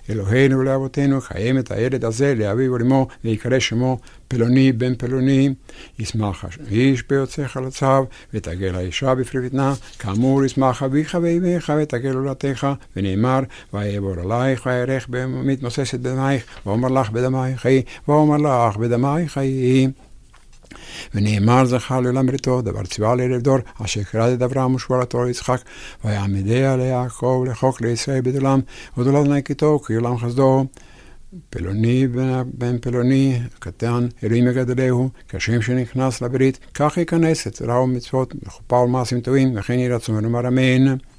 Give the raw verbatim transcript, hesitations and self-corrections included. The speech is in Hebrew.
אלוהינו ולאבותינו, חיים את הילד הזה לאביו ולאמו, ויקרא שמו פלוני בן פלוני, ישמח האיש ביוצאך לצו, ותגל האישה בפרי בטנה, כאמור ישמח אביך ואימך, ותגל הולדתך, ונאמר, ויעבור עלייך וירך מתמוססת בדמייך, ואומר לך בדמייך חיי, ואומר לך בדמייך חיי. ונאמר זכר לעולם בריתו, דבר ציווה לילד דור, אשר קרא את אברהם ושבועתו ליצחק, ויעמידיה ליעקב לחוק לישראל בית עולם, ודולד נקתו כי עולם חסדו. פלוני בן פלוני, קטן, אלוהים יגדלהו, כשם שנכנס לברית, כך ייכנס את רע ומצוות, לחופה ולמעשים טובים, וכן יהי רצון ונאמר אמן.